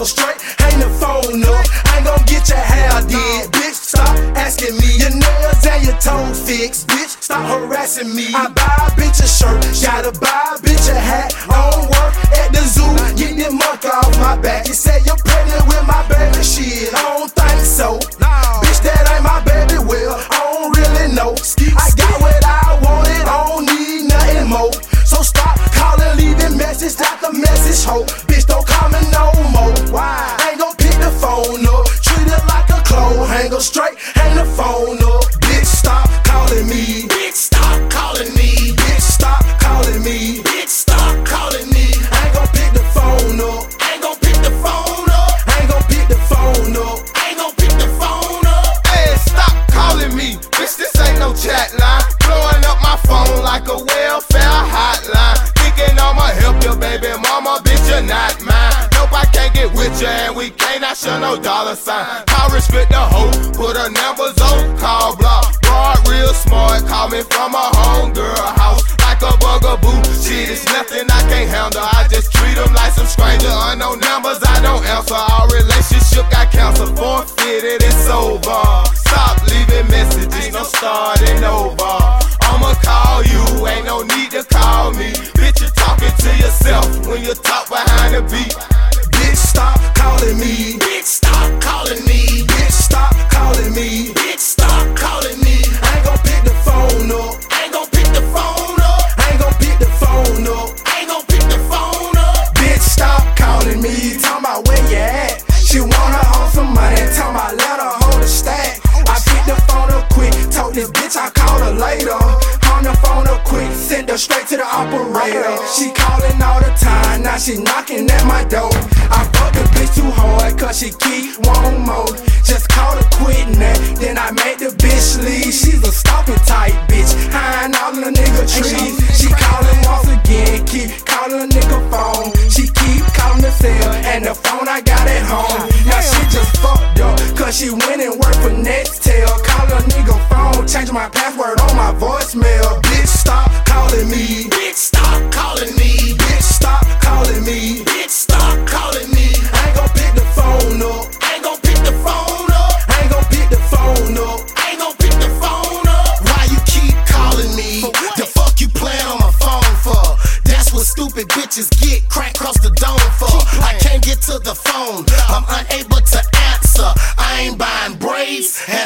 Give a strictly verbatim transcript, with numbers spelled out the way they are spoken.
so straight, hang the phone up. I ain't gon' get your hair did, bitch. Stop asking me your nails and your toes fixed, bitch. Stop harassing me. I buy a bitch a shirt, gotta buy a bitch a hat. I don't work at the zoo, get the monkey off my back. You say you're pregnant with my baby, shit, I don't think so. Bitch, that ain't my baby, well, I don't really know. I got what I wanted, I don't need nothing more. So stop calling, leaving message after message, ho. Bitch, don't call me no more. Why? I ain't gon' pick the phone up, treat it like a clothes hanger, straight, hang the phone up. Bitch, stop calling me. Bitch, stop calling me. Bitch, stop calling me. Bitch, stop calling me. I ain't gon' pick the phone up. I ain't gon' pick the phone up. I ain't gon' pick the phone up. I ain't gon' pick the phone up. Hey, stop calling me. Bitch, this ain't no chat line. Blowing up my phone like a welfare hotline. Thinking I'ma help your baby mama, bitch, you're not mine. Nope, I can't get with you and we can't, I show no dollar sign. I respect the hoe, put her numbers on, call block. Broad, real smart, call me from a homegirl house. Like a bugaboo, shit is nothing I can't handle. I just treat them like some stranger. Unknown numbers, I don't answer. Our relationship got canceled, forfeited, it's over. Stop leaving messages, no starting over. I'ma call you, ain't no need to call me. Bitch, you're talking to yourself when you talk behind the beat. Bitch, stop calling me. Bitch, stop calling me. Bitch, stop calling me. Bitch, stop calling me. I ain't gon' pick the phone up. I ain't gon' pick the phone up. I ain't gon' pick the phone up. I ain't gon' pick the phone up. Bitch, stop calling me. Talking about where you at. She wanna hold some money. Talking about let her hold a stack. I picked the phone up quick. Told this bitch I call her later. On the phone up quick, send her straight to the operator. She calling all the time, now she knocking at my door. I fuck the bitch too hard, cause she keep wanting more. Just call her quitting that, then I make the bitch leave. She's a stalking type bitch, hiding all in the nigga trees. She calling once again, keep calling a nigga phone. She keep calling the cell, and the phone I got at home. Now she just fucked up, cause she went and worked for Nextel. Call a nigga phone, change my password on my voicemail. Bitch, stop calling me. Bitch, stop calling me. Bitch, stop calling me. Bitch, stop calling me. I ain't gon' pick the phone up. I ain't gon' pick the phone up. I ain't gon' pick the phone up. I ain't gon' pick the phone up. Why you keep calling me? The fuck you playin' on my phone for? That's what stupid bitches get cracked across the dome for. I can't get to the phone, I'm unable to answer. I ain't buying braids.